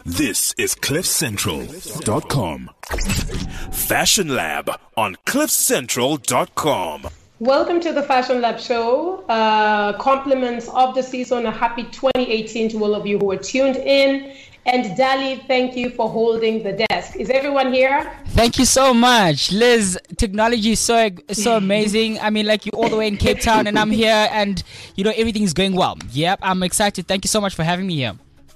This is CliffCentral.com. Fashion Lab on CliffCentral.com. Welcome to the Fashion Lab show. Compliments of the season. A happy 2018 to all of you who are tuned in. And Dali, thank you for holding the desk. Is everyone here? Thank you so much, Liz. Technology is so amazing. I mean, like, you're all the way in Cape Town and I'm here and, everything's going well. Yep, I'm excited. Thank you so much for having me here.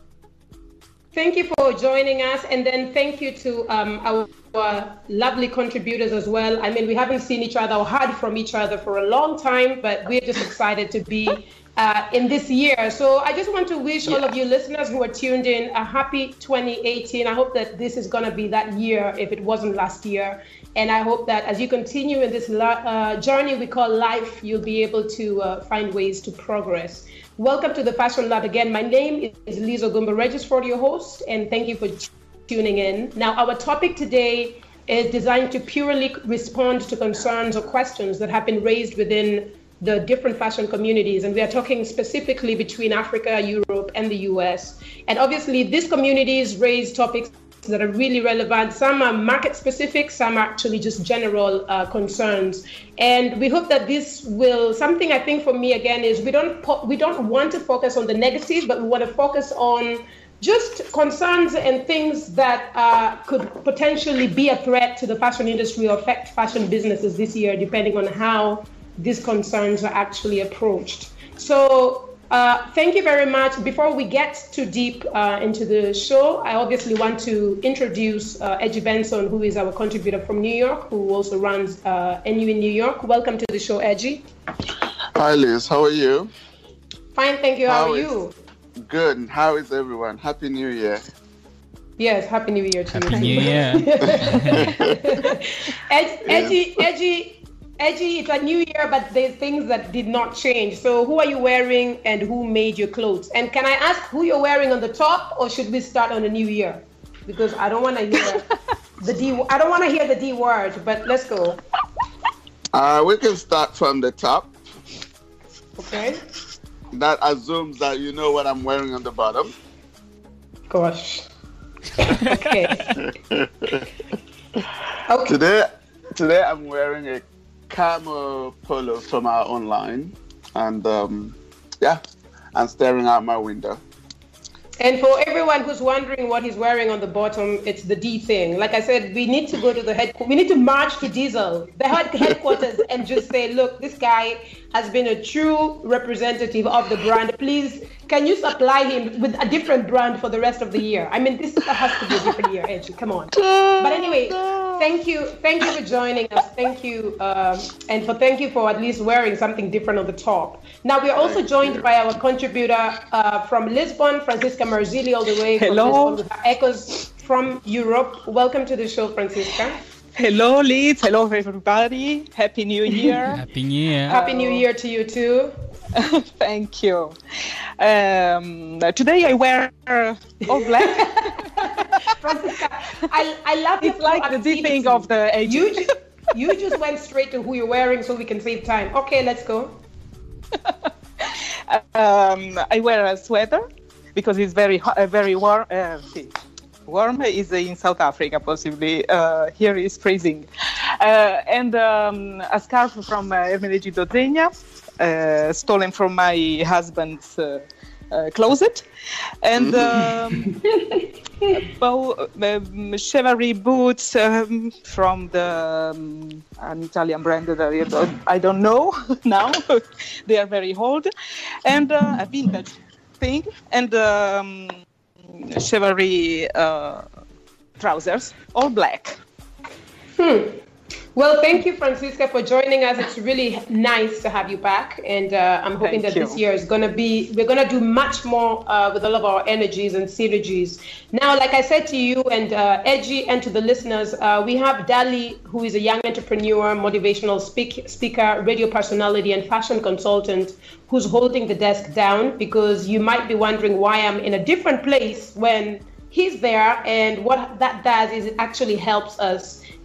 Thank you for joining us. And then thank you to our lovely contributors as well. I mean, we haven't seen each other or heard from each other for a long time, but we're just excited to be in this year. So I just want to wish all of you listeners who are tuned in a happy 2018. I hope that this is going to be that year if it wasn't last year. And I hope that as you continue in this journey we call life, you'll be able to find ways to progress. Welcome to the Fashion Lab again. My name is Liz Ogumba Registrar, your host, and thank you for tuning in. Now, our topic today is designed to purely respond to concerns or questions that have been raised within the different fashion communities, and we are talking specifically between Africa, Europe, and the US. And obviously, these communities raise topics that are really relevant. Some are market specific, some are actually just general concerns. And we hope that this will, something I think for me again is we don't want to focus on the negative, but we want to focus on just concerns and things that could potentially be a threat to the fashion industry or affect fashion businesses this year, depending on how these concerns are actually approached. So thank you very much. Before we get too deep into the show, I obviously want to introduce Edgy Benson, who is our contributor from New York, who also runs NU in New York. Welcome to the show, Edgy. Hi, Liz. How are you? Fine, thank you. How are you? Good. How is everyone? Happy New Year. Yes, Happy New Year to you. Happy New Year. Edgy, it's a new year, but there's things that did not change. So who are you wearing and who made your clothes? And can I ask who you're wearing on the top, or should we start on the new year? Because I don't want to hear the D word, but let's go. We can start from the top. Okay. That assumes that you know what I'm wearing on the bottom. Gosh. Okay. Okay. Today I'm wearing a camo polo from our online, and I'm staring out my window. And for everyone who's wondering what he's wearing on the bottom, it's the D thing. Like I said, we need to go to we need to march to Diesel, the headquarters, and just say, look, this guy has been a true representative of the brand. Please, can you supply him with a different brand for the rest of the year? I mean, this has to be a different year, Edgy. Come on. But anyway, thank you for joining us. Thank you, and thank you for at least wearing something different on the top. Now we are also joined by our contributor from Lisbon, Francisca Marzilli, all the way from Lisbon with her echoes from Europe. Welcome to the show, Francisca. Hello, Liz. Hello, everybody. Happy New Year. Happy New Year. Happy New Year to you too. Thank you. Today I wear all black. Francisca, I love it's like the thing of the age. You just went straight to who you're wearing so we can save time. Okay, let's go. I wear a sweater because it's very warm. Warm is in South Africa, possibly. Here is freezing. And a scarf from Ermenegildo Zegna, stolen from my husband's closet. And Chevrolet boots from an Italian brand that I don't know now. They are very old. And a vintage thing. And Chevrolet trousers, all black. Well, thank you, Francisca, for joining us. It's really nice to have you back, and I'm hoping that this year is we're going to do much more with all of our energies and synergies. Now, like I said to you and Edgy and to the listeners, we have Dali, who is a young entrepreneur, motivational speaker, radio personality, and fashion consultant, who's holding the desk down, because you might be wondering why I'm in a different place when he's there. And what that does is it actually helps us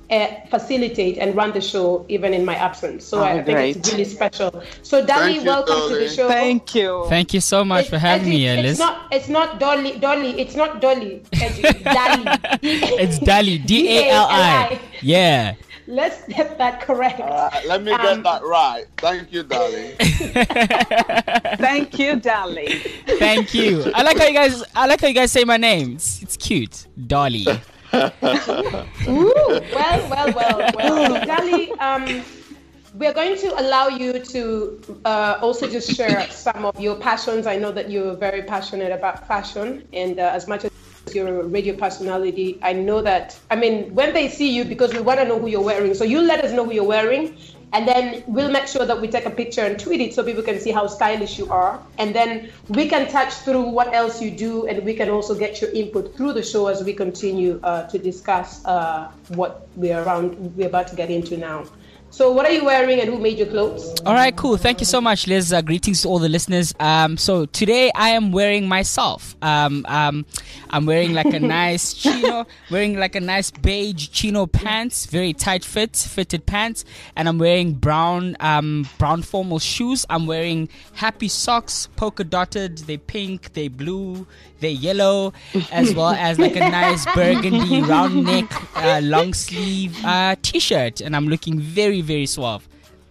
facilitate and run the show even in my absence. So I think it's really special. So Dali, welcome to the show. Thank you. Thank you so much for having me, Liz. It's not Dolly. It's not Dolly. Dali. It's Dali. D-A-L-I. Yeah. Let's get that correct. Let me get that right. Thank you, Dali. Thank you, Dali. Thank you. I like how you guys say my name. It's cute. Dolly. Ooh, well. So, Dali, we're going to allow you to also just share some of your passions. I know that you're very passionate about fashion, and as much as you're a radio personality, I know that, when they see you, because we want to know who you're wearing, so you let us know who you're wearing, and then we'll make sure that we take a picture and tweet it so people can see how stylish you are, and then we can touch through what else you do, and we can also get your input through the show as we continue to discuss what we're about to get into now. So what are you wearing and who made your clothes? All right, cool. Thank you so much, Liz. Greetings to all the listeners. So today I am wearing myself. I'm wearing like a nice chino, wearing like a nice beige chino pants, very tight fitted pants, and I'm wearing brown formal shoes. I'm wearing happy socks, polka dotted. They pink, they blue, they yellow, as well as like a nice burgundy round neck, long sleeve t-shirt, and I'm looking very, very suave.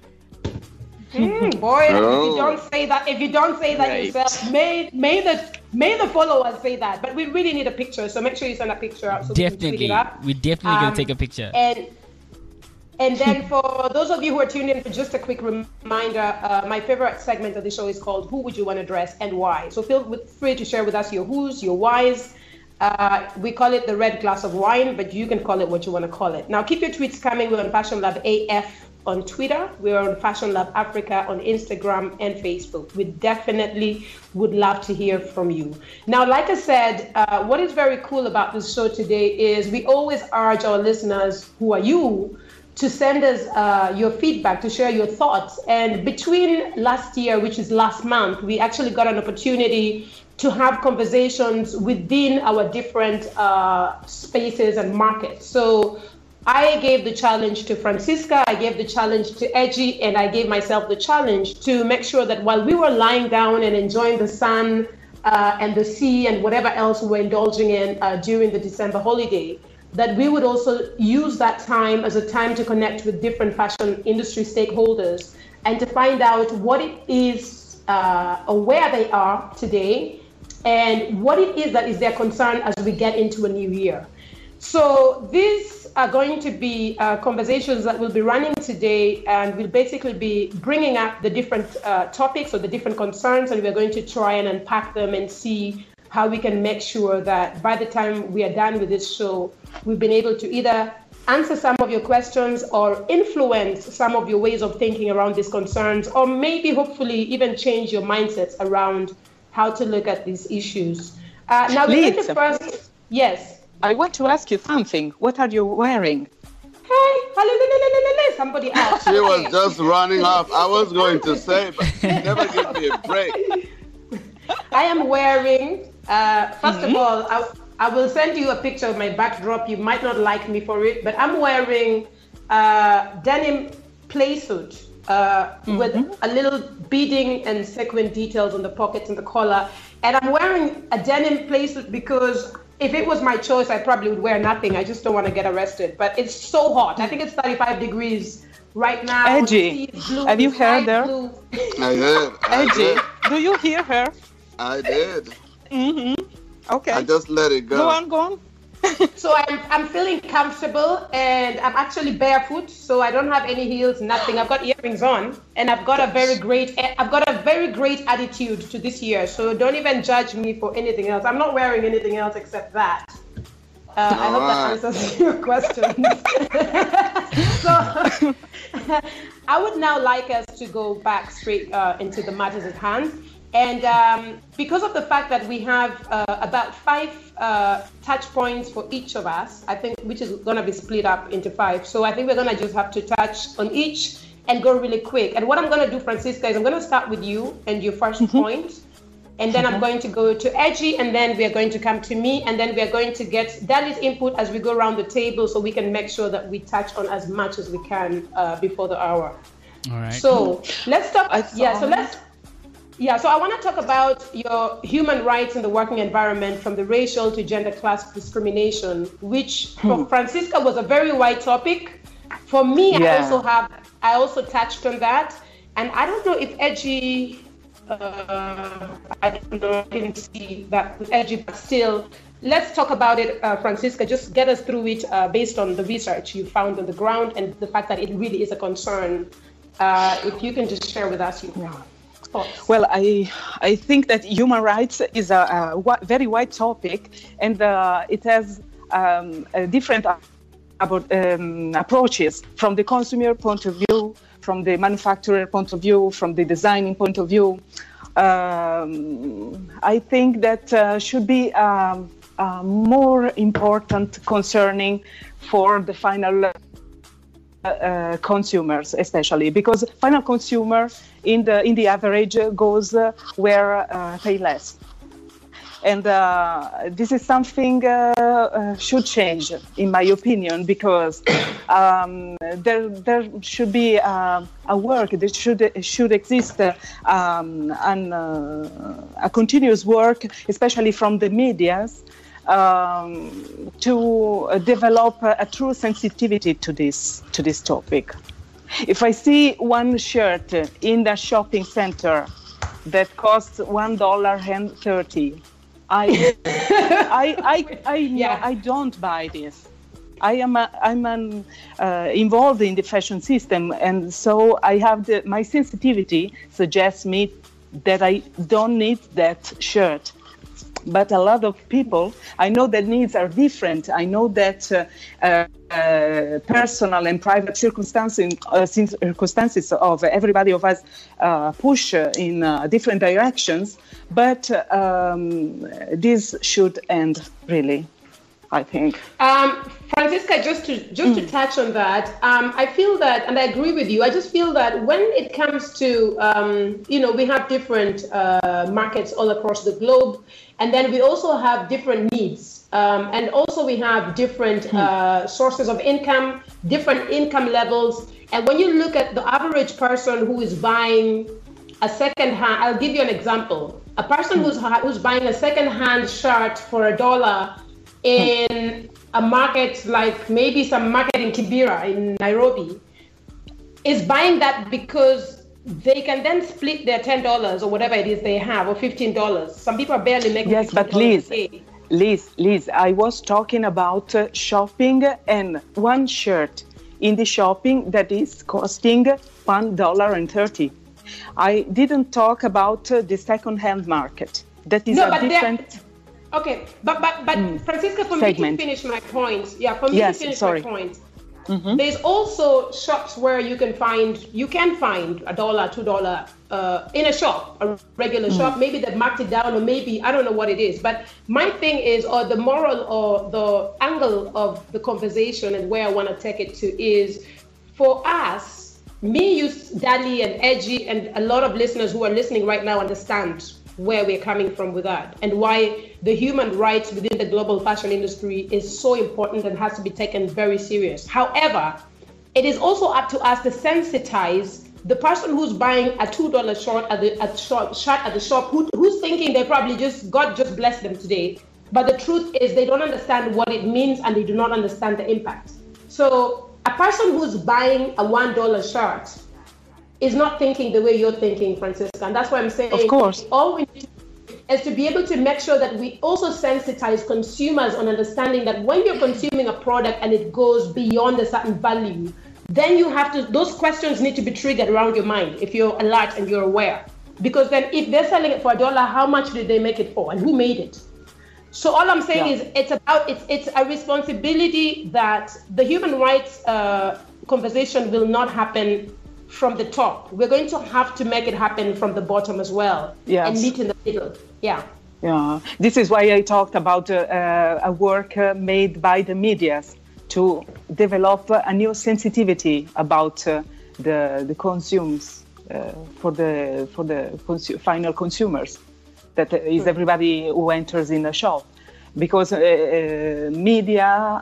Boy, if you don't say that yourself, may the followers say that. But we really need a picture, so make sure you send a picture out so we can tweet it up. We're definitely gonna take a picture. And then for those of you who are tuned in, just a quick reminder, my favorite segment of the show is called Who Would You Want to Dress and Why? So feel free to share with us your who's, your whys. We call it the red glass of wine, but you can call it what you want to call it. Now keep your tweets coming. We're on Fashion Lab AF on Twitter. We're on Fashion Lab Africa on Instagram and Facebook. We definitely would love to hear from you. Now, like I said, what is very cool about this show today is we always urge our listeners, who are you, to send us your feedback, to share your thoughts. And between last year, which is last month, we actually got an opportunity to have conversations within our different spaces and markets. So I gave the challenge to Francisca, I gave the challenge to Edgy, and I gave myself the challenge to make sure that while we were lying down and enjoying the sun and the sea and whatever else we were indulging in during the December holiday, that we would also use that time as a time to connect with different fashion industry stakeholders and to find out what it is or where they are today and what it is that is their concern as we get into a new year. So these are going to be conversations that we'll be running today, and we'll basically be bringing up the different topics or the different concerns, and we're going to try and unpack them and see how we can make sure that by the time we are done with this show, we've been able to either answer some of your questions or influence some of your ways of thinking around these concerns, or maybe hopefully even change your mindsets around how to look at these issues. Now, Liz, yes. I want to ask you something. What are you wearing? Hey, somebody else. She was just running off. I was going to say, but she never give me a break. I am wearing, first of all, I will send you a picture of my backdrop. You might not like me for it, but I'm wearing denim play suit with a little beading and sequin details on the pockets and the collar. And I'm wearing a denim play suit because if it was my choice, I probably would wear nothing. I just don't want to get arrested. But it's so hot. I think it's 35 degrees right now. Edgy, have you heard her? I did. Edgy, do you hear her? I did. Okay. I just let it go. Go on. So I'm feeling comfortable, and I'm actually barefoot, so I don't have any heels, nothing. I've got earrings on, and I've got a very great attitude to this year. So don't even judge me for anything else. I'm not wearing anything else except that. I hope that answers your question. So I would now like us to go back straight into the matters at hand. And because of the fact that we have about 5 touch points for each of us, I think, which is going to be split up into 5. So I think we're going to just have to touch on each and go really quick. And what I'm going to do, Francisca, is I'm going to start with you and your first point. And then I'm going to go to Edgy, and then we are going to come to me, and then we are going to get Dali's input as we go around the table so we can make sure that we touch on as much as we can before the hour. All right. So let's talk. So I want to talk about your human rights in the working environment, from the racial to gender class discrimination, which for Francisca was a very wide topic. For me, I also touched on that. And I don't know if Edgy, I didn't see that with Edgy, but still, let's talk about it, Francisca. Just get us through it based on the research you found on the ground and the fact that it really is a concern. If you can just share with us your thoughts. Well, I think that human rights is a very wide topic, and it has different approaches from the consumer point of view, from the manufacturer point of view, from the designing point of view. I think that should be more important concerning for the final consumers, especially because final consumer in the average goes where pay less. And this is something should change, in my opinion, because there should be a work. There should exist a continuous work, especially from the medias, to develop a true sensitivity to this topic. If I see one shirt in the shopping center that costs $1.30. I don't buy this. I'm involved in the fashion system, and so I have my sensitivity suggests me that I don't need that shirt. But a lot of people, I know that needs are different. I know that personal and private circumstances of everybody of us push in different directions. But this should end, really, I think. Francisca, just to touch on that, I feel that, and I agree with you, I just feel that when it comes to, we have different markets all across the globe, and then we also have different needs. And also we have different sources of income, different income levels. And when you look at the average person who is buying a second-hand, I'll give you an example. A person who's buying a second-hand shirt for $1 in a market like maybe some market in Kibera in Nairobi is buying that because they can then split their $10 or whatever it is they have, or $15. Some people are barely making $15. Yes, but Liz, I was talking about shopping and one shirt in the shopping that is costing $1.30. I didn't talk about the second-hand market. That is different. Okay, but Francisca, for segment. Me to finish my point. Yeah, for me to finish my point. Mm-hmm. There's also shops where you can find $1, $2 in a shop, a regular shop. Maybe they've marked it down, or maybe I don't know what it is. But my thing is, or the moral or the angle of the conversation and where I want to take it to is, for us, me, you, Dali, and Edgy, and a lot of listeners who are listening right now understand where we're coming from with that, and why the human rights within the global fashion industry is so important and has to be taken very serious. However, it is also up to us to sensitize the person who's buying a $2 shirt at the shop, who's thinking they probably God just blessed them today. But the truth is they don't understand what it means, and they do not understand the impact. So a person who's buying a $1 shirt is not thinking the way you're thinking, Francisca. And that's why I'm saying, of course, all we need to do is to be able to make sure that we also sensitize consumers on understanding that when you're consuming a product and it goes beyond a certain value, then you have to, those questions need to be triggered around your mind if you're alert and you're aware. Because then if they're selling it for $1, how much did they make it for, and who made it? So all I'm saying is it's a responsibility that the human rights conversation will not happen from the top. We're going to have to make it happen from the bottom as well, and meet in the middle. Yeah. This is why I talked about a work made by the medias to develop a new sensitivity about the consumes for the final consumers. that is everybody who enters in a shop, because media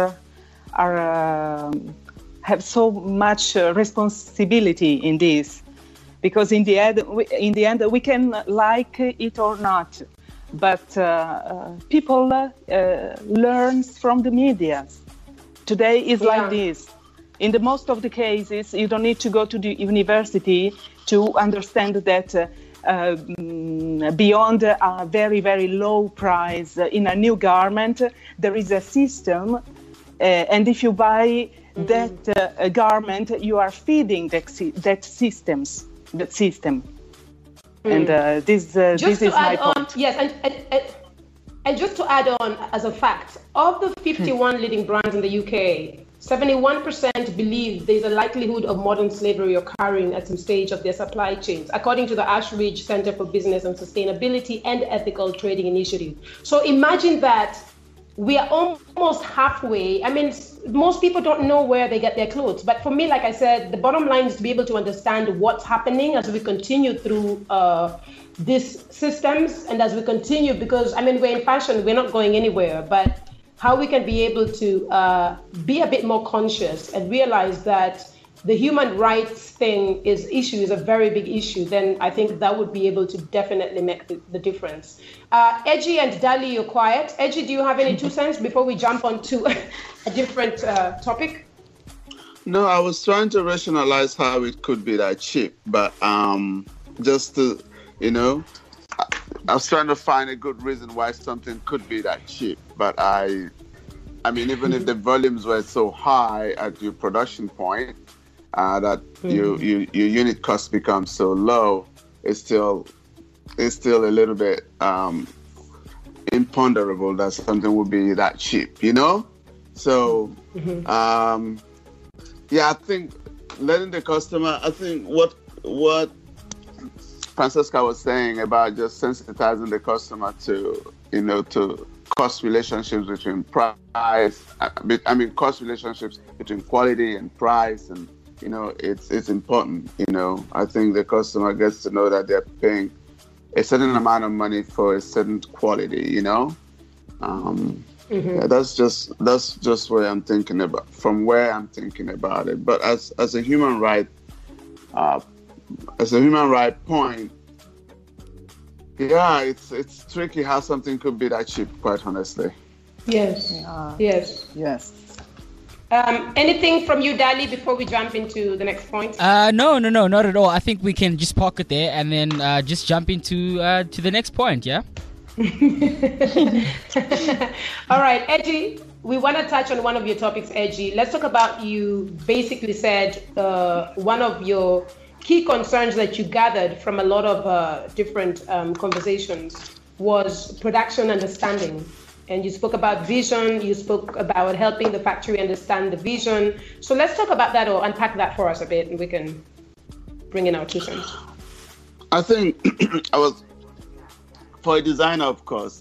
have so much responsibility in this, because in the end we can like it or not, but people learn from the media. Today is like this. In the most of the cases, you don't need to go to the university to understand that beyond a very, very low price in a new garment, there is a system. And if you buy that garment, you are feeding that system. And this is my point. Yes, and just to add on as a fact, of the 51 leading brands in the UK, 71% believe there's a likelihood of modern slavery occurring at some stage of their supply chains, according to the Ashridge Center for Business and Sustainability and Ethical Trading Initiative. So imagine that we are almost halfway. I mean, most people don't know where they get their clothes. But for me, like I said, the bottom line is to be able to understand what's happening as we continue through these systems and as we continue, because, I mean, we're in fashion, we're not going anywhere, but how we can be able to be a bit more conscious and realize that the human rights issue is a very big issue, then I think that would be able to definitely make the difference. Edgy and Dali, you're quiet. Edgy, do you have any 2 cents before we jump on to a different topic? No, I was trying to rationalize how it could be that cheap, but just to, I was trying to find a good reason why something could be that cheap. But I mean, even if the volumes were so high at your production point, that your unit cost becomes so low, it's still a little bit imponderable that something would be that cheap, So, I think letting the customer, I think what Francesca was saying about just sensitizing the customer to, to cost relationships between cost relationships between quality and price, and it's important. I think the customer gets to know that they're paying a certain amount of money for a certain quality. That's just where I'm thinking about, from where I'm thinking about it. But as a human right, point, it's tricky how something could be that cheap, quite honestly. Yes. Yes. Anything from you, Dali, before we jump into the next point? No, not at all. I think we can just park it there and then just jump into to the next point, yeah? All right, Edgy, we want to touch on one of your topics, Edgy. Let's talk about, you basically said one of your key concerns that you gathered from a lot of different conversations was production understanding. And you spoke about vision, you spoke about helping the factory understand the vision. So let's talk about that, or unpack that for us a bit, and we can bring in our 2 cents. I think for a designer, of course,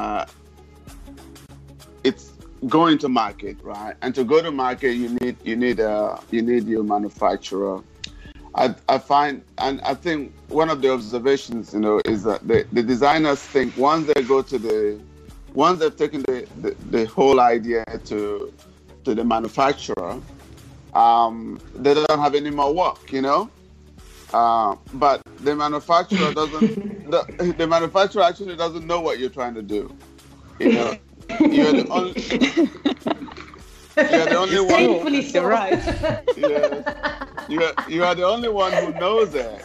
it's going to market, right? And to go to market, you need your manufacturer. I find, and I think one of the observations, is that the designers think once they've taken the whole idea to the manufacturer, they don't have any more work, But the manufacturer doesn't. The manufacturer actually doesn't know what you're trying to do. You're the only. You're the only one. Thankfully, so. You're right. You are the only one who knows it.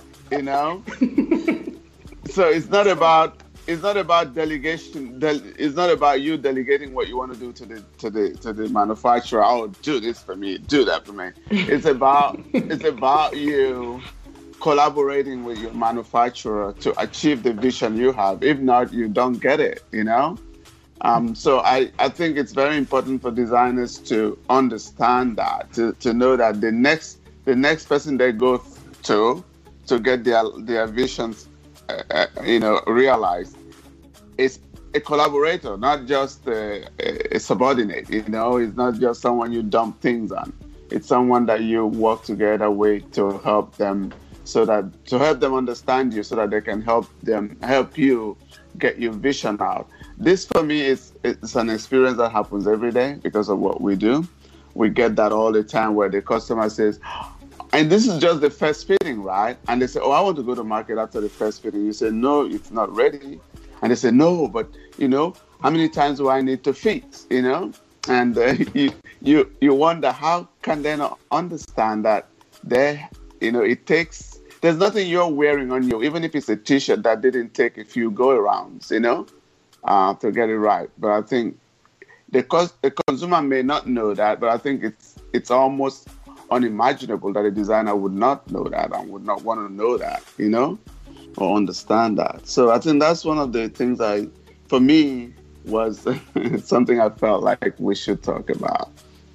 So it's not about delegation. It's not about you delegating what you want to do to the manufacturer. Oh, do this for me, do that for me. It's about you collaborating with your manufacturer to achieve the vision you have. If not, you don't get it. So I think it's very important for designers to understand that, to know that the next person they go to get their visions realized is a collaborator, not just a subordinate. It's not just someone you dump things on. It's someone that you work together with to help them understand you, so that they can help you get your vision out. This for me it's an experience that happens every day because of what we do. We get that all the time where the customer says, and this is just the first fitting, right? And they say, oh, I want to go to market after the first fitting. You say, no, it's not ready. And they say, no, but how many times do I need to fit, And you wonder, how can they not understand that it takes, there's nothing you're wearing on you, even if it's a t-shirt that didn't take a few go-arounds, to get it right. But I think the consumer may not know that, but I think it's almost unimaginable that a designer would not know that and would not want to know that, or understand that. So I think that's one of the things for me, was something I felt like we should talk about.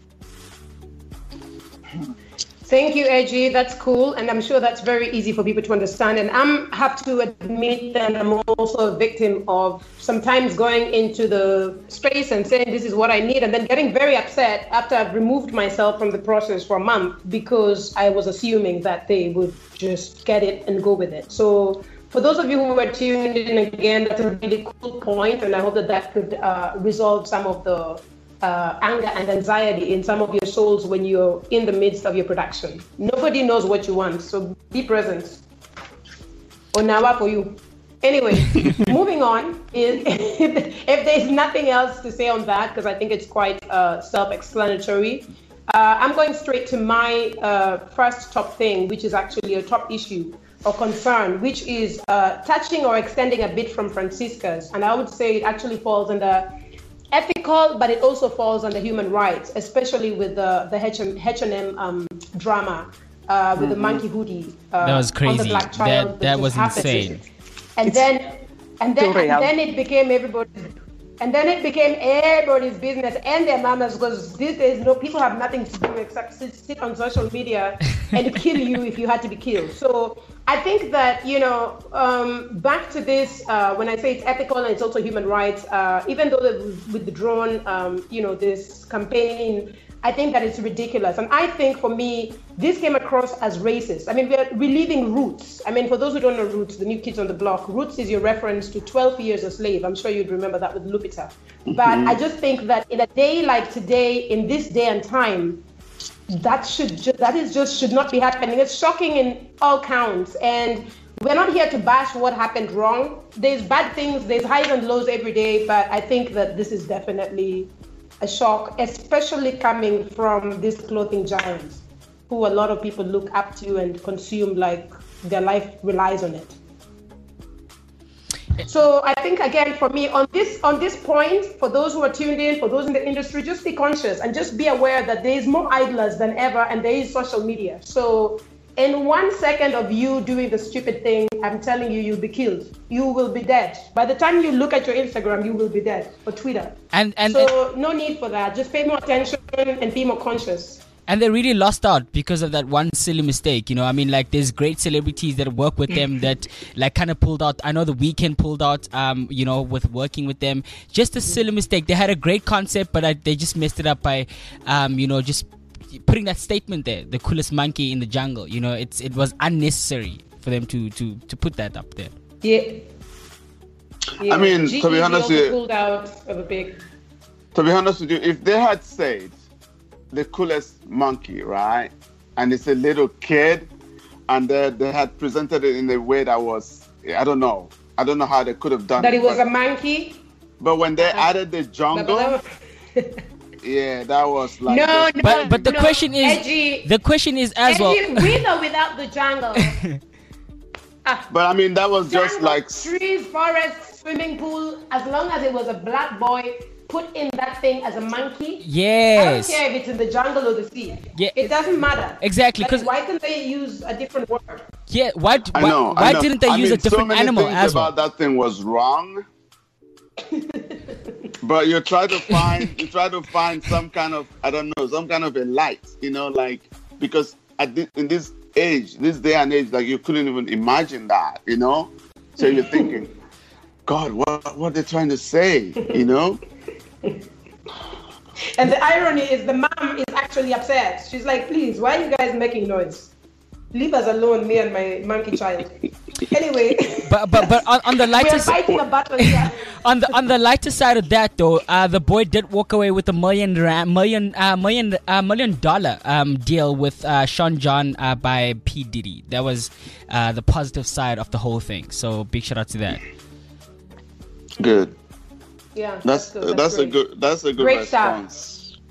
Thank you, Edgy. That's cool. And I'm sure that's very easy for people to understand. And I have to admit that I'm also a victim of sometimes going into the space and saying, this is what I need, and then getting very upset after I've removed myself from the process for a month because I was assuming that they would just get it and go with it. So for those of you who were tuned in again, that's a really cool point, and I hope that could resolve some of the anger and anxiety in some of your souls when you're in the midst of your production. Nobody knows what you want, so be present. Onawa for you. Anyway, moving on. If there's nothing else to say on that, because I think it's quite self-explanatory, I'm going straight to my first top thing, which is actually a top issue or concern, which is touching or extending a bit from Francisca's. And I would say it actually falls under ethical, but it also falls under human rights, especially with the H&M drama with the monkey hoodie. That was crazy. On the black child that was insane. And then it became everybody's business and their mamas, because these days people have nothing to do except sit on social media and kill you if you had to be killed. So I think that, back to this, when I say it's ethical and it's also human rights, even though with the drone, this campaign, I think that it's ridiculous. And I think for me, this came across as racist. I mean, we're reliving Roots. I mean, for those who don't know Roots, the new kids on the block, Roots is your reference to 12 Years a Slave. I'm sure you'd remember that with Lupita. But I just think that in a day like today, in this day and time, that should not be happening. It's shocking in all counts. And we're not here to bash what happened wrong. There's bad things, there's highs and lows every day, but I think that this is definitely a shock, especially coming from these clothing giants who a lot of people look up to and consume like their life relies on it. So I think, again, for me, on this point, for those who are tuned in, for those in the industry, just be conscious and just be aware that there is more idlers than ever, and there is social media. So in 1 second of you doing the stupid thing, I'm telling you, you'll be killed. You will be dead. By the time you look at your Instagram, you will be dead, or Twitter. So no need for that. Just pay more attention and be more conscious. And they really lost out because of that one silly mistake. I mean, like, there's great celebrities that work with them that like kind of pulled out. I know The Weeknd pulled out, with working with them. Just a silly mistake. They had a great concept, but they just messed it up by, just putting that statement there, the coolest monkey in the jungle. It was unnecessary for them to put that up there. Yeah. I mean, to be honest with you, pulled out of a big. To be honest with you, if they had said the coolest monkey, right, and it's a little kid, and they had presented it in a way that was, I don't know how they could have done that. It was a monkey. But when they added the jungle. Yeah, that was like. No. But the question is, Edgy, the question is as well. With or without the jungle. But I mean, that was just like trees, forest, swimming pool. As long as it was a black boy put in that thing as a monkey. Yes. I don't care if it's in the jungle or the sea. Yeah. It doesn't matter. Exactly. Because why can't they use a different word? Yeah. Why didn't they use a different animal as well? About that thing was wrong. But you try to find some kind of, I don't know, some kind of a light, because in this day and age, like, you couldn't even imagine that, So you're thinking, God, what are they trying to say, And the irony is the mom is actually upset. She's like, please, why are you guys making noise? Leave us alone, me and my monkey child. Anyway, but on the lighter we're fighting a battle here. on the lighter side of that, though, the boy did walk away with $1 million deal with Sean John by P Diddy. That was the positive side of the whole thing. So big shout out to that. Good. Yeah, That's a good Great response.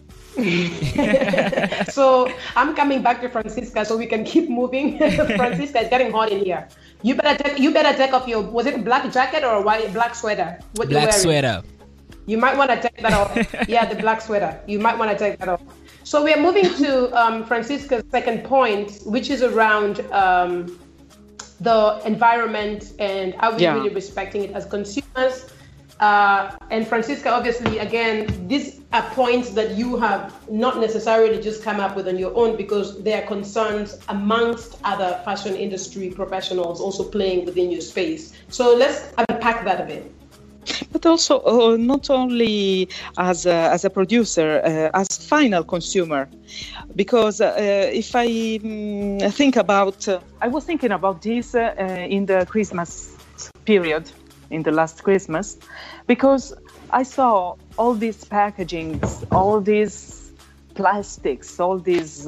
So I'm coming back to Francisca so we can keep moving. Francisca, it's getting hot in here. You better take off your, was it black jacket or black sweater? What you Black wearing? sweater. You might want to take that off. Yeah, the black sweater. You might want to take that off. So we are moving to Francisca's second point, which is around the environment and are we really respecting it as consumers? And Francisca, obviously, again, these are points that you have not necessarily just come up with on your own because there are concerns amongst other fashion industry professionals also playing within your space. So let's unpack that a bit. But also, not only as a producer, as final consumer, because if I think about, I was thinking about this in the Christmas period, in the last Christmas, because I saw all these packagings, all these plastics, all these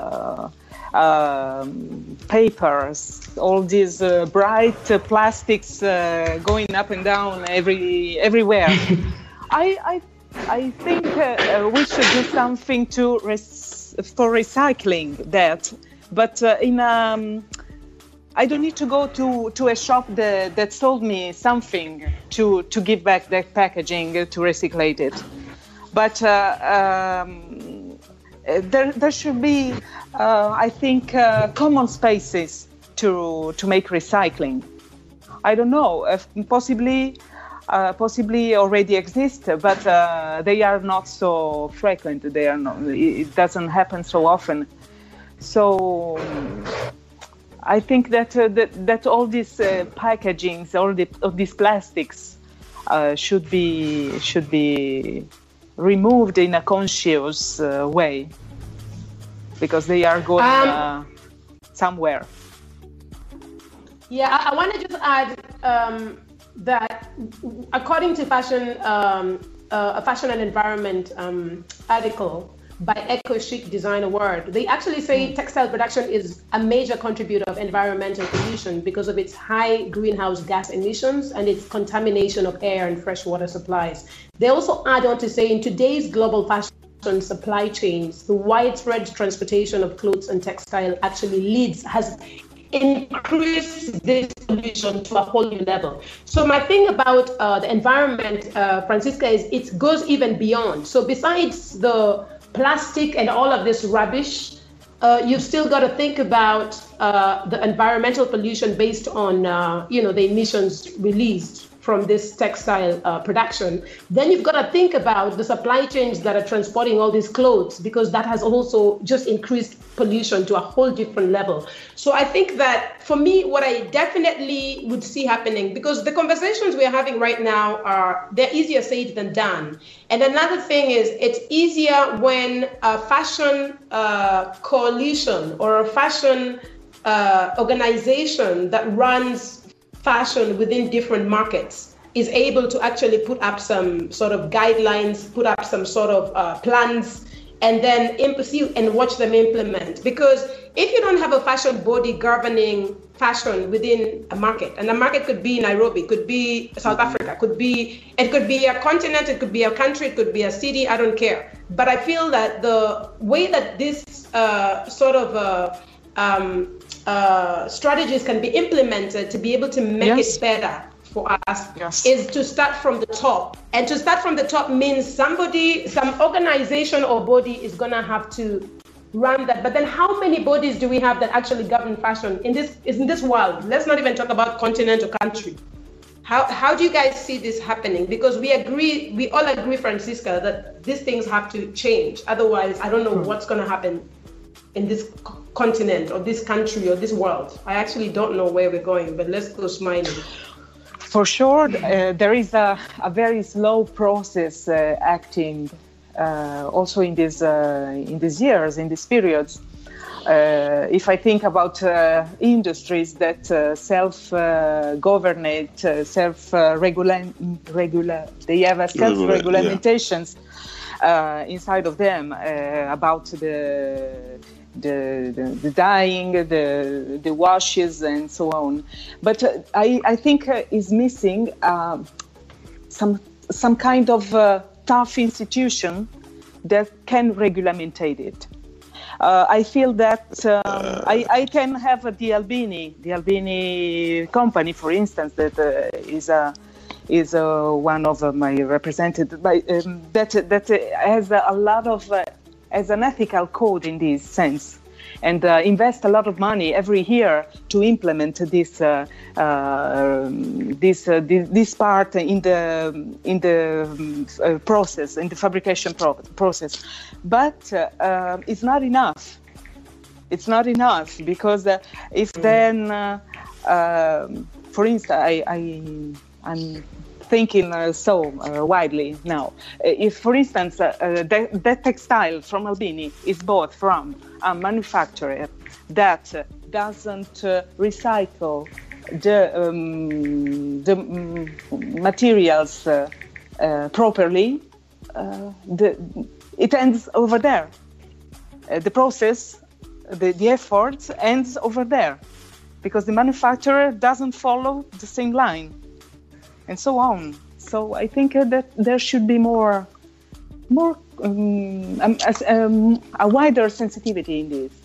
papers, all these bright plastics going up and down everywhere. I think we should do something for recycling that, but I don't need to go to a shop that sold me something to give back that packaging to recyclate it. But there should be, I think, common spaces to make recycling. I don't know, if possibly already exist, but they are not so frequent. They are not. It doesn't happen so often. So I think that all these packagings, all these plastics, should be removed in a conscious way, because they are going somewhere. Yeah, I want to just add that according to a fashion and environment article by Eco Chic Design Award, they actually say textile production is a major contributor of environmental pollution because of its high greenhouse gas emissions and its contamination of air and freshwater supplies. They also add on to say in today's global fashion supply chains, the widespread transportation of clothes and textile actually has increased this pollution to a whole new level. So my thing about the environment, Francisca, is it goes even beyond. So besides the plastic and all of this rubbish, you've still got to think about the environmental pollution based on the emissions released from this textile production. Then you've got to think about the supply chains that are transporting all these clothes, because that has also just increased pollution to a whole different level. So I think that for me, what I definitely would see happening, because the conversations we're having right now they're easier said than done. And another thing is it's easier when a fashion coalition or a fashion organization that runs fashion within different markets is able to actually put up some sort of guidelines, put up some sort of plans, and then see and watch them implement. Because if you don't have a fashion body governing fashion within a market, and the market could be Nairobi, could be South Africa, it could be a continent, it could be a country, it could be a city, I don't care. But I feel that the way that this strategies can be implemented to be able to make it better for us is to start from the top. And to start from the top means some organization or body is going to have to run that. But then how many bodies do we have that actually govern fashion in this world? Let's not even talk about continent or country. How do you guys see this happening? Because we all agree, Francisca, that these things have to change. Otherwise, I don't know what's going to happen in this continent or this country or this world. I actually don't know where we're going, but let's go smiling. For sure, there is a very slow process acting also in these years, in these periods. If I think about industries that self-governate, they have a self-regulamentations inside of them about the dyeing, the washes, and so on. But I think is missing some kind of tough institution that can regulate it. I feel that I can have the Albini company, for instance, that is one of my representatives that has a lot of as an ethical code in this sense, and invest a lot of money every year to implement this part in the process, in the fabrication process. But it's not enough. It's not enough because if then, for instance, I'm thinking so widely now. If, for instance, that textile from Albini is bought from a manufacturer that doesn't recycle the materials properly, it ends over there. The process, the effort ends over there because the manufacturer doesn't follow the same line, and so on. So I think that there should be a wider sensitivity in this.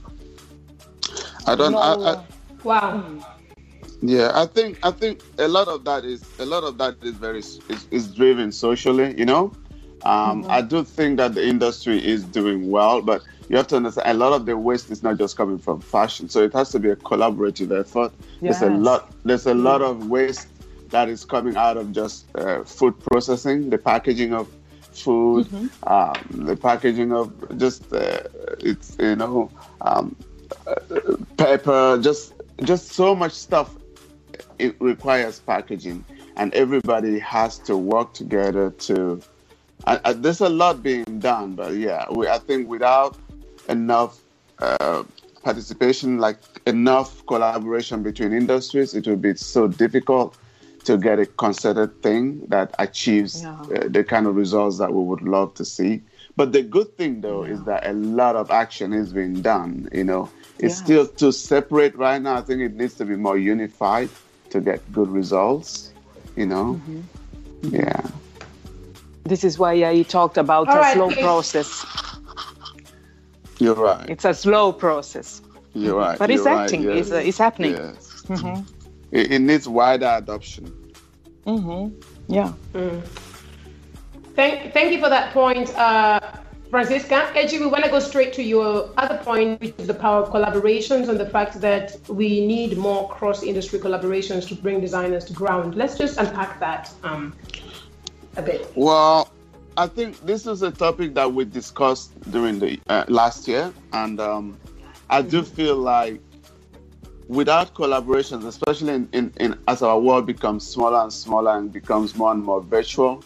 Wow. Yeah, I think a lot of that is driven socially. You know, I do think that the industry is doing well, but you have to understand a lot of the waste is not just coming from fashion, so it has to be a collaborative effort. Yes. There's a lot of waste that is coming out of just food processing, the packaging of food, the packaging of just pepper, just so much stuff. It requires packaging, and everybody has to work together to. There's a lot being done, but yeah, I think without enough participation, like enough collaboration between industries, it will be so difficult to get a concerted thing that achieves the kind of results that we would love to see. But the good thing, though, is that a lot of action is being done. You know, it's still too separate right now. I think it needs to be more unified to get good results. You know, yeah. This is why I talked about slow process. You're right. It's a slow process. You're right. But it's acting. Yes. It's happening. Yes. It needs wider adoption. Yeah. Thank you for that point, Francisca. Eji, we want to go straight to your other point, which is the power of collaborations and the fact that we need more cross-industry collaborations to bring designers to ground. Let's just unpack that a bit. Well, I think this is a topic that we discussed during the last year, and I do feel like without collaborations, especially in as our world becomes smaller and smaller and becomes more and more virtual,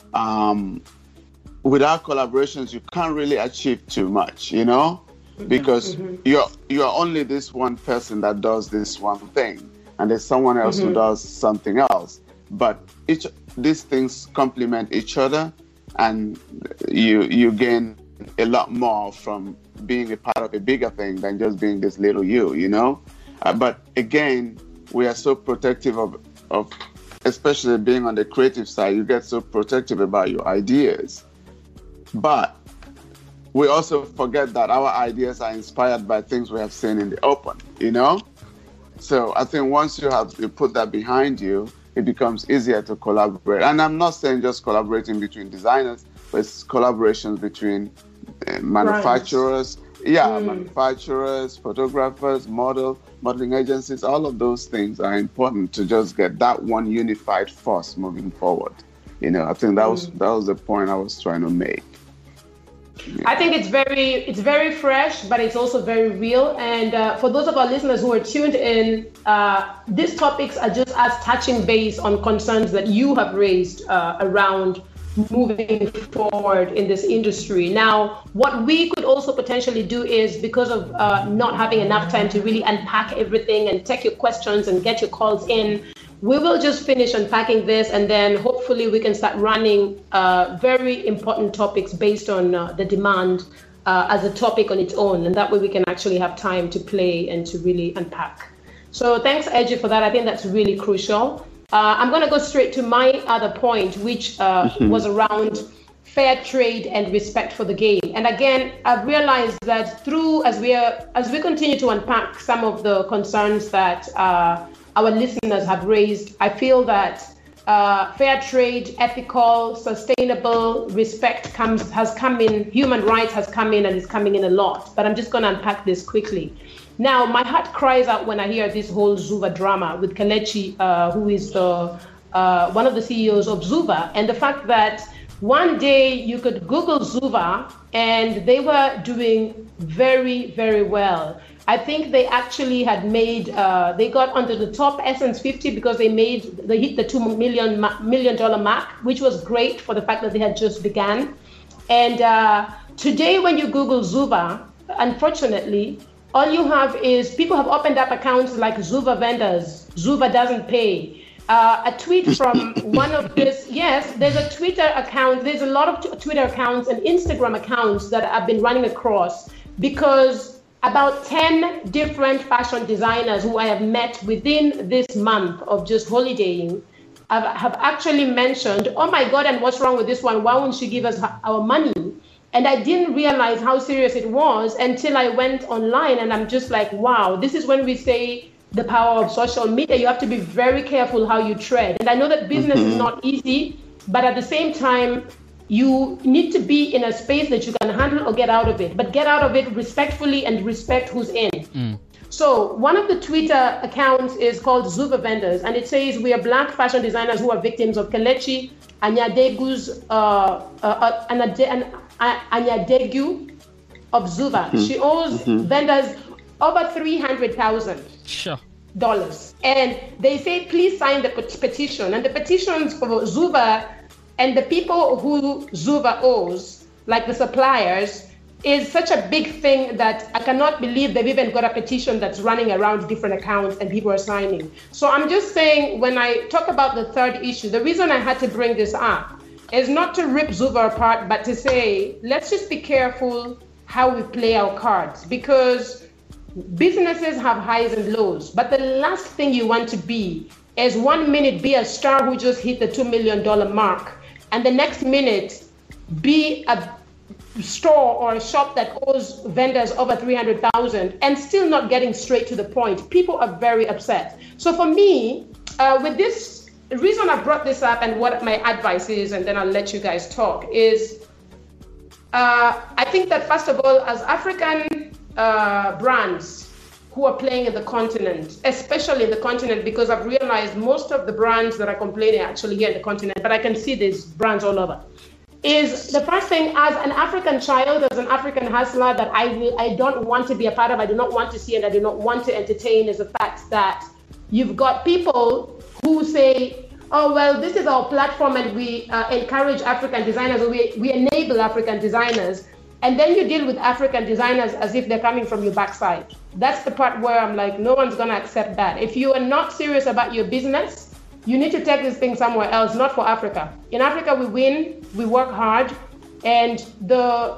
without collaborations, you can't really achieve too much, you know, because you're only this one person that does this one thing, and there's someone else who does something else. But these things complement each other, and you gain a lot more from being a part of a bigger thing than just being this little you know. But again, we are so protective of, especially being on the creative side, you get so protective about your ideas. But we also forget that our ideas are inspired by things we have seen in the open, you know? So I think once you put that behind you, it becomes easier to collaborate. And I'm not saying just collaborating between designers, but it's collaborations between manufacturers, manufacturers, photographers, modeling agencies. All of those things are important to just get that one unified force moving forward. You know, I think that was the point I was trying to make. Yeah. I think it's very fresh, but it's also very real. And for those of our listeners who are tuned in, these topics are just as touching base on concerns that you have raised around moving forward in this industry. Now, what we could also potentially do is, because of not having enough time to really unpack everything and take your questions and get your calls in, we will just finish unpacking this, and then hopefully we can start running very important topics based on the demand as a topic on its own, and that way we can actually have time to play and to really unpack. So thanks, Edgy, for that. I think that's really crucial. I'm going to go straight to my other point, which was around fair trade and respect for the game. And again, I've realized that as we continue to unpack some of the concerns that our listeners have raised, I feel that fair trade, ethical, sustainable, respect has come in, human rights has come in, and is coming in a lot. But I'm just going to unpack this quickly. Now, my heart cries out when I hear this whole Zuva drama with Kelechi, who is one of the CEOs of Zuva, and the fact that one day you could Google Zuva and they were doing very, very well. I think they actually had made, they got onto the top Essence 50 because they hit the $2 million mark, which was great for the fact that they had just began. And today when you Google Zuva, unfortunately, all you have is people have opened up accounts like Zuva vendors. Zuva doesn't pay. A tweet from one of this, yes, there's a Twitter account. There's a lot of Twitter accounts and Instagram accounts that I've been running across, because about 10 different fashion designers who I have met within this month of just holidaying have actually mentioned, oh my God, and what's wrong with this one? Why won't she give us our money? And I didn't realize how serious it was until I went online, and I'm just like, wow, this is when we say the power of social media. You have to be very careful how you tread. And I know that business is not easy, but at the same time, you need to be in a space that you can handle or get out of it, but get out of it respectfully and respect who's in. So one of the Twitter accounts is called Zuva Vendors, and it says, we are Black fashion designers who are victims of Kelechi Anyadegu's Anyadegu of Zuva. She owes vendors over $300,000. Dollars. And they say, please sign the petition. And the petitions for Zuva and the people who Zuva owes, like the suppliers, is such a big thing that I cannot believe they've even got a petition that's running around different accounts and people are signing. So I'm just saying, when I talk about the third issue, the reason I had to bring this up is not to rip Zuva apart, but to say, let's just be careful how we play our cards, because businesses have highs and lows. But the last thing you want to be is 1 minute be a star who just hit the $2 million mark, and the next minute be a store or a shop that owes vendors over $300,000 and still not getting straight to the point. People are very upset. So for me, with this, the reason I brought this up and what my advice is, and then I'll let you guys talk, is I think that first of all, as African brands who are playing in the continent, especially in the continent, because I've realized most of the brands that are complaining are actually here in the continent, but I can see these brands all over, is the first thing, as an African child, as an African hustler, that I don't want to be a part of, I do not want to see, and I do not want to entertain, is the fact that you've got people who say, oh, well, this is our platform and we encourage African designers, or we enable African designers. And then you deal with African designers as if they're coming from your backside. That's the part where I'm like, no one's going to accept that. If you are not serious about your business, you need to take this thing somewhere else, not for Africa. In Africa, we win, we work hard, and the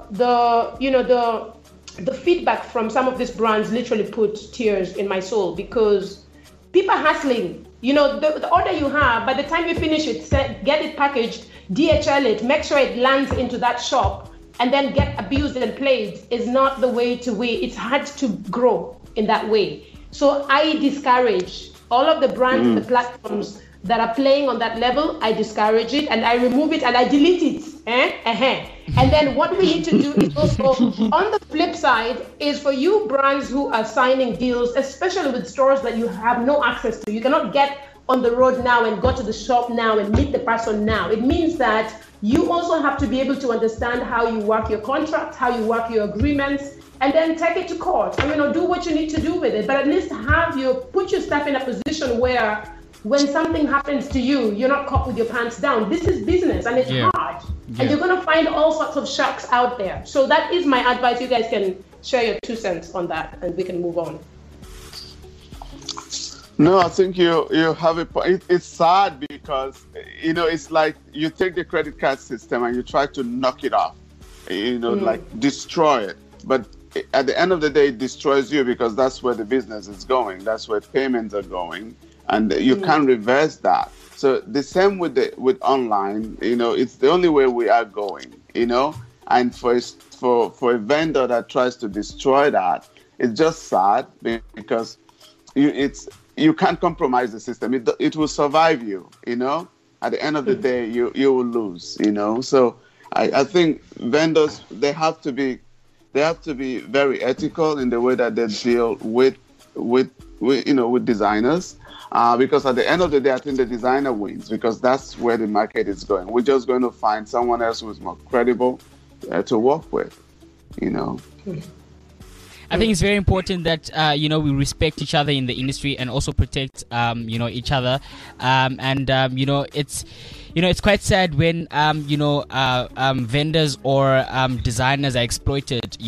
feedback from some of these brands literally put tears in my soul, because people are hustling. You know, the order you have, by the time you finish it, get it packaged, DHL it, make sure it lands into that shop, and then get abused and played is not the way to win. It's hard to grow in that way. So I discourage all of the brands, the platforms that are playing on that level. I discourage it and I remove it and I delete it. And then what we need to do is also, on the flip side, is for you brands who are signing deals, especially with stores that you have no access to. You cannot get on the road now and go to the shop now and meet the person now. It means that you also have to be able to understand how you work your contracts, how you work your agreements, and then take it to court. I mean, do what you need to do with it, but at least put your stuff in a position where when something happens to you, you're not caught with your pants down. This is business and it's hard. And you're going to find all sorts of sharks out there. So that is my advice. You guys can share your 2 cents on that and we can move on. No, I think you have a point. It's sad because, it's like you take the credit card system and you try to knock it off, like destroy it. But at the end of the day, it destroys you because that's where the business is going. That's where payments are going. And you can't reverse that. So the same with online, it's the only way we are going, and for a vendor that tries to destroy that, it's just sad because you can't compromise the system. It will survive you, At the end of the day, you will lose, So I think vendors, they have to be very ethical in the way that they deal with designers. Because at the end of the day, I think the designer wins because that's where the market is going. We're just going to find someone else who's more credible to work with, I think it's very important that we respect each other in the industry and also protect each other. It's quite sad when vendors or designers are exploited.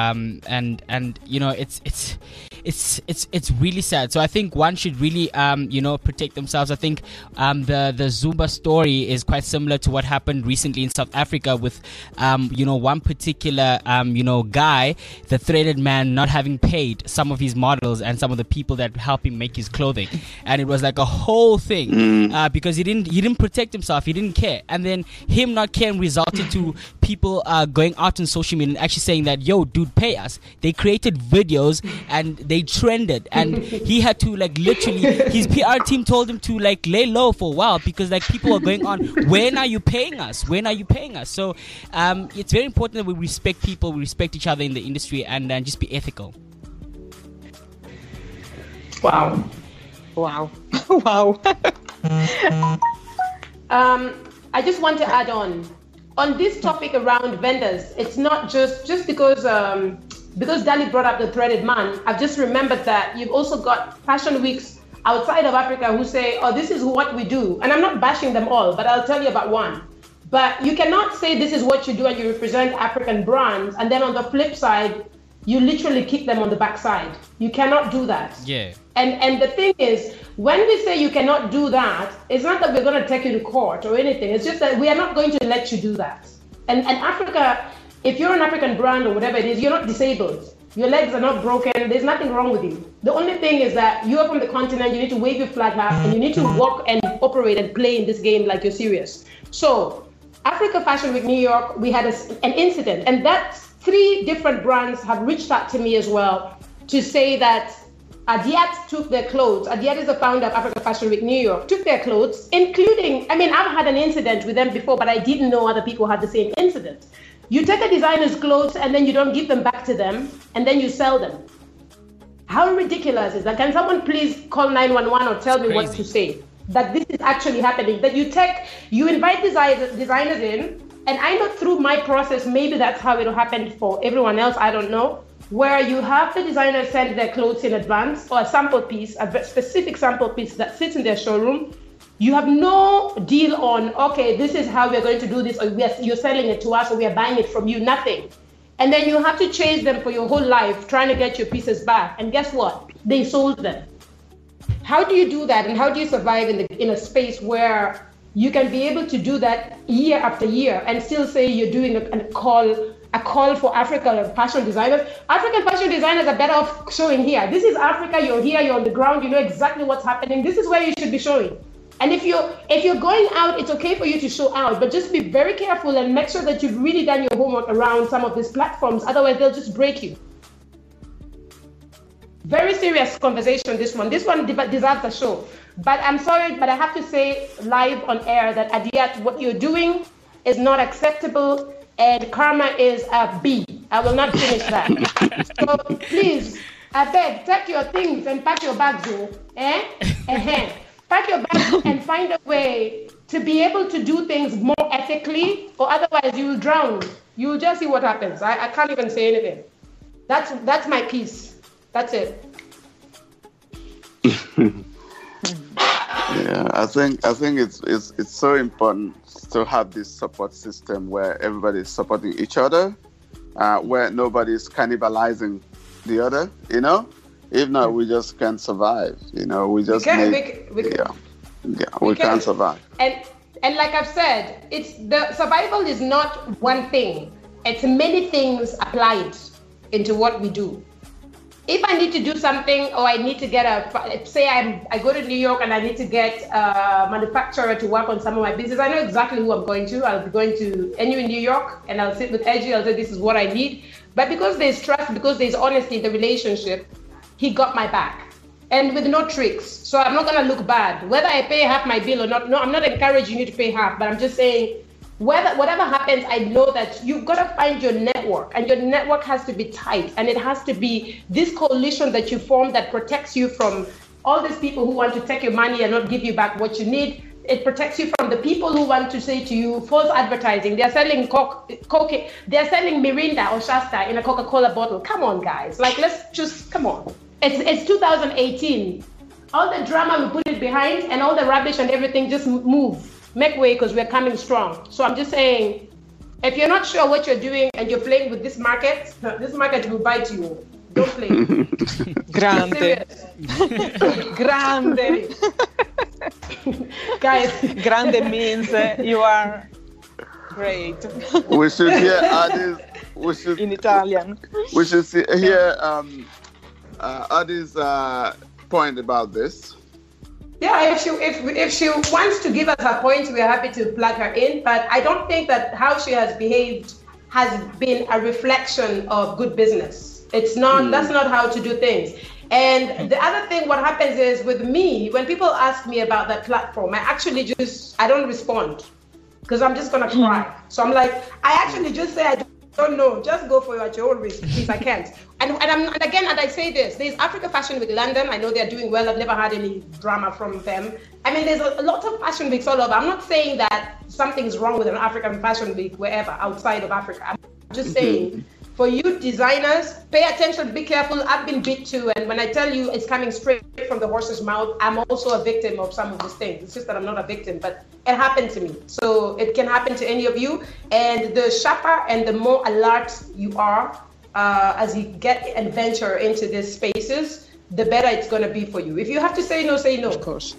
It's really sad. So I think one should really protect themselves. I think the Zumba story is quite similar to what happened recently in South Africa with one particular guy, the threaded man, not having paid some of his models and some of the people that helped him make his clothing, and it was like a whole thing because he didn't protect himself, he didn't care, and then him not caring resulted to people going out on social media and actually saying that, yo, dude, pay us. They created videos and they trended, and he had to literally, his PR team told him to lay low for a while because people are going on, when are you paying us? So it's very important that we respect people, we respect each other in the industry, and just be ethical. Wow. I just want to add on this topic around vendors. It's not just because Dali brought up the threaded man. I've just remembered that you've also got fashion weeks outside of Africa who say, oh, this is what we do. And I'm not bashing them all, but I'll tell you about one. But you cannot say this is what you do and you represent African brands, and then on the flip side, you literally kick them on the backside. You cannot do that. Yeah. And the thing is, when we say you cannot do that, it's not that we're going to take you to court or anything. It's just that we are not going to let you do that. And Africa, if you're an African brand or whatever it is, you're not disabled. Your legs are not broken. There's nothing wrong with you. The only thing is that you are from the continent. You need to wave your flag up and you need to walk and operate and play in this game like you're serious. So Africa Fashion Week New York, we had an incident, and that's 3 different brands have reached out to me as well to say that Adiat took their clothes. Adiat is the founder of Africa Fashion Week New York, took their clothes, including, I've had an incident with them before, but I didn't know other people had the same incident. You take a designer's clothes and then you don't give them back to them, and then you sell them. How ridiculous is that? Can someone please call 911 or tell me what to say? That this is actually happening, that you invite designers in, and I know through my process, maybe that's how it'll happen for everyone else, I don't know, where you have the designer send their clothes in advance or a sample piece, a specific sample piece that sits in their showroom. You have no deal on, okay, this is how we're going to do this, or you're selling it to us, or we are buying it from you, nothing. And then you have to chase them for your whole life, trying to get your pieces back. And guess what? They sold them. How do you do that? And how do you survive in a space where you can be able to do that year after year and still say you're doing a call for African fashion designers? African fashion designers are better off showing here. This is Africa, you're here, you're on the ground, you know exactly what's happening. This is where you should be showing. And if you're going out, it's okay for you to show out, but just be very careful and make sure that you've really done your homework around some of these platforms. Otherwise, they'll just break you. Very serious conversation, this one. This one deserves a show. But I'm sorry, but I have to say live on air that Adiat, what you're doing is not acceptable, and karma is a B. I will not finish that. So please, I beg, take your things and pack your bags, Pack your bags and find a way to be able to do things more ethically, or otherwise you will drown. You will just see what happens. I can't even say anything. That's my piece. That's it. Yeah, I think it's so important to have this support system where everybody's supporting each other, where nobody's cannibalizing the other. If not, we just can't survive. We just we can't survive. And like I've said, it's the survival is not one thing. It's many things applied into what we do. If I need to do something, or I need to get I go to New York and I need to get a manufacturer to work on some of my business, I know exactly who I'm going to. I'll be going to NU in New York, and I'll sit with Edgy. I'll say, this is what I need. But because there's trust, because there's honesty in the relationship, he got my back. And with no tricks. So I'm not going to look bad. Whether I pay half my bill or not, no, I'm not encouraging you to pay half, but I'm just saying, whatever happens, I know that you've got to find your network, and your network has to be tight, and it has to be this coalition that you form that protects you from all these people who want to take your money and not give you back what you need. It protects you from the people who want to say to you false advertising. They're selling Coke, they're selling Mirinda or Shasta in a Coca-Cola bottle. Come on, guys. Let's just come on. It's 2018. All the drama, we put it behind, and all the rubbish and everything, just move. Make way, because we're coming strong. So I'm just saying, if you're not sure what you're doing and you're playing with this market will bite you. Don't play. Grande. Grande. Guys. Grande means you are great. We should hear Adi's. In Italian. We should hear Adi's point about this. Yeah, if she wants to give us her points, we're happy to plug her in. But I don't think that how she has behaved has been a reflection of good business. It's not. That's not how to do things. And the other thing, what happens is with me, when people ask me about that platform, I don't respond, because I'm just gonna cry. So I'm like, I actually just say, I don't know. Just go for it at your own risk, please. I can't. And again, and I say this, there's Africa Fashion Week London. I know they're doing well. I've never had any drama from them. I mean, there's a lot of fashion weeks all over. I'm not saying that something's wrong with an African Fashion Week wherever outside of Africa. I'm just saying, for you designers, pay attention, be careful. I've been bit too. And when I tell you it's coming straight from the horse's mouth, I'm also a victim of some of these things. It's just that I'm not a victim, but it happened to me. So it can happen to any of you. And the sharper and the more alert you are, as you get and venture into these spaces, the better it's going to be for you. If you have to say no, say no. Of course.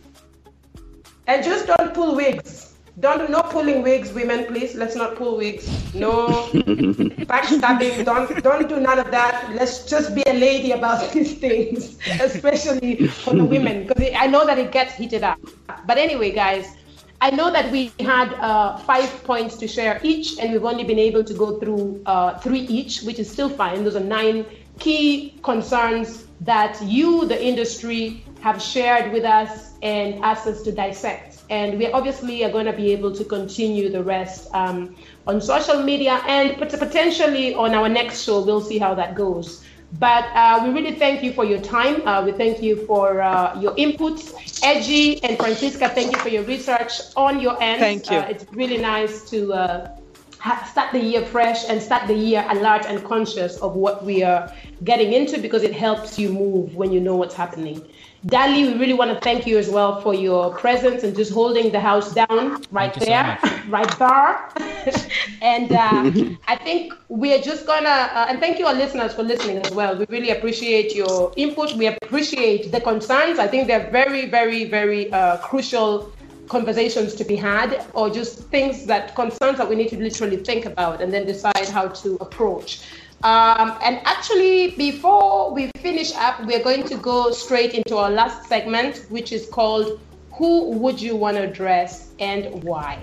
And just don't pull wigs. No pulling wigs, women, please. Let's not pull wigs. No backstabbing. Don't do none of that. Let's just be a lady about these things, especially for the women, because I know that it gets heated up. But anyway, guys, I know that we had 5 points to share each, and we've only been able to go through 3 each, which is still fine. Those are 9 key concerns that you, the industry, have shared with us and asked us to dissect. And we obviously are going to be able to continue the rest on social media and potentially on our next show. We'll see how that goes. But we really thank you for your time. We thank you for your inputs. Edgy and Francisca, thank you for your research on your end. Thank you. It's really nice to start the year fresh and start the year alert and conscious of what we are getting into, because it helps you move when you know what's happening. Dali, we really want to thank you as well for your presence and just holding the house down right there, right there. And I think we are just gonna, and thank you our listeners for listening as well. We really appreciate your input. We appreciate the concerns. I think they're very, very, very crucial conversations to be had, or just concerns that we need to literally think about and then decide how to approach. And actually, before we finish up, we're going to go straight into our last segment, which is called Who Would You Want to Address and Why?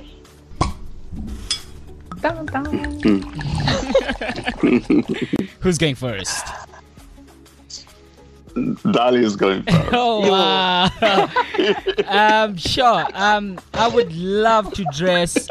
Dun, dun. Who's going first? Dali is going first. Oh, wow. Sure. I would love to dress.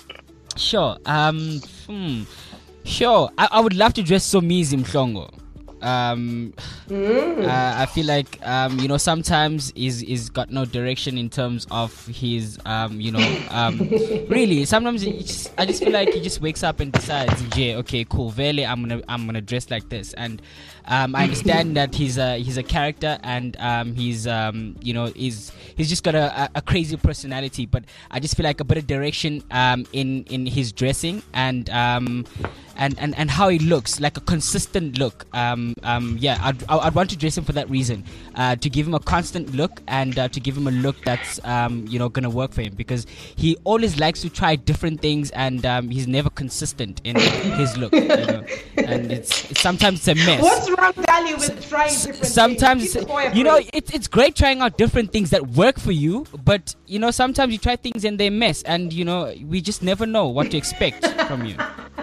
Sure. Sure. I would love to dress Somizi Mhlongo. I feel like sometimes he's got no direction in terms of his really sometimes I just feel like he just wakes up and decides, yeah, okay, cool, Vele, I'm gonna dress like this. And I understand that he's a character, and he's just got a crazy personality, but I just feel like a bit of direction in his dressing and how he looks, like a consistent look. I'd want to dress him for that reason, to give him a constant look, and to give him a look that's gonna work for him, because he always likes to try different things, and he's never consistent in his look, and it's sometimes it's a mess. What's wrong, Dali, with trying different sometimes things? it's great trying out different things that work for you, but sometimes you try things and they mess, and we just never know what to expect from you.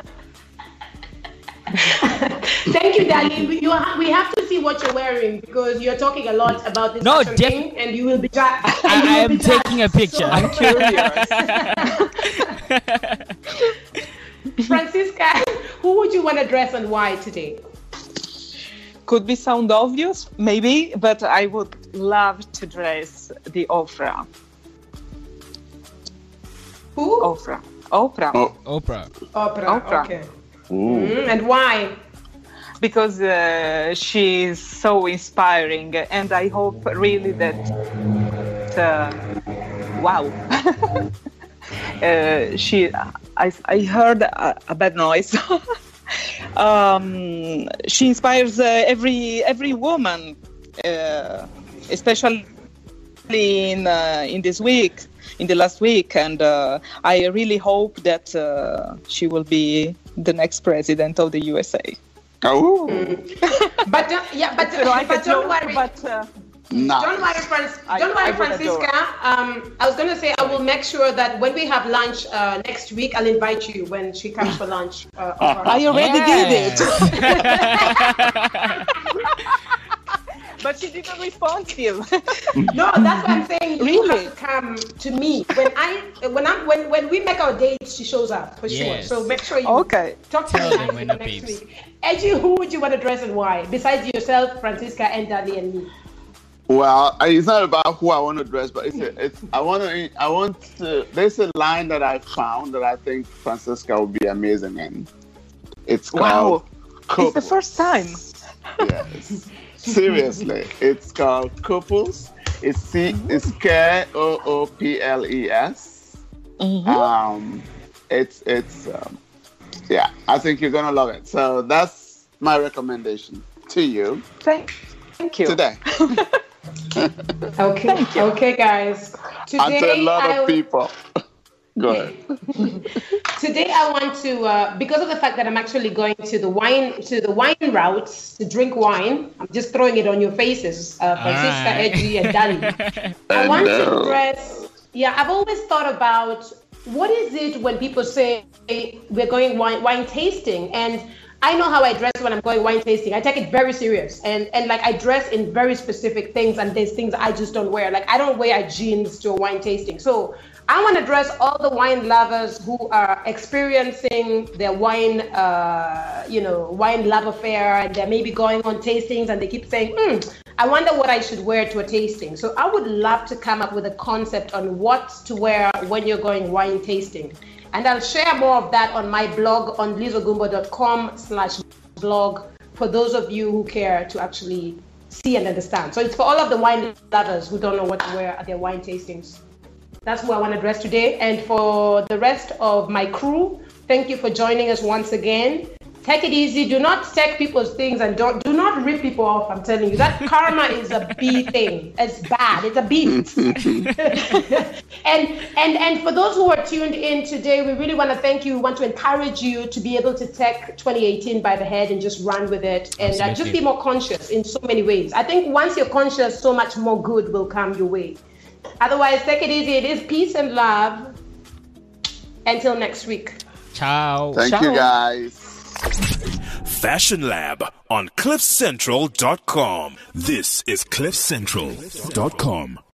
Thank you, Dali. We have to see what you're wearing, because you're talking a lot about this thing, and you will be I am taking a picture. So I'm curious. Francisca, who would you want to dress and why today? Could be sound obvious, maybe, but I would love to dress the Oprah. Who? Oprah. Oprah. Okay. And why? Because she is so inspiring, and I hope really that wow. I heard a bad noise. She inspires every woman, especially in this week, in the last week, and I really hope that she will be the next president of the USA. Oh, but don't worry. Don't worry, Francisca. I was going to say I will make sure that when we have lunch next week, I'll invite you when she comes for lunch. I already did it. But she didn't respond to you. No, that's what I'm saying. You Really? have to come to me when we make our dates. She shows up for sure. So make sure you talk to me next week. Edgy, who would you want to dress and why? Besides yourself, Francisca, and Dali, and me. well, it's not about who I want to dress, but I want to. There's a line that I found that I think Francisca will be amazing in. It's called It's the first time. Yes. Seriously, it's called Couples. It's Kooples. I think you're gonna love it. So that's my recommendation to you. Thank you. Today. Okay, guys. Today, and to a lot of people. Go ahead. Today I want to, because of the fact that I'm actually going to the wine routes to drink wine. I'm just throwing it on your faces, Francisca, Edgy, and Dali. I want to dress. Yeah, I've always thought about what is it when people say we're going wine tasting, and I know how I dress when I'm going wine tasting. I take it very serious, and like I dress in very specific things, and there's things I just don't wear. Like I don't wear jeans to a wine tasting, so. I want to dress all the wine lovers who are experiencing their wine love affair, and they're maybe going on tastings and they keep saying, I wonder what I should wear to a tasting. So I would love to come up with a concept on what to wear when you're going wine tasting. And I'll share more of that on my blog on lizogumbo.com/blog for those of you who care to actually see and understand. So it's for all of the wine lovers who don't know what to wear at their wine tastings. That's who I want to dress today. And for the rest of my crew, thank you for joining us once again. Take it easy. Do not take people's things, and do not rip people off. I'm telling you, that karma is a B thing. It's bad. It's a beat. and for those who are tuned in today, we really want to thank you. We want to encourage you to be able to take 2018 by the head and just run with it, and just be more conscious in so many ways. I think once you're conscious, so much more good will come your way. Otherwise, take it easy. It is peace and love. Until next week. Ciao. Thank you, guys. Fashion Lab on CliffCentral.com. This is CliffCentral.com.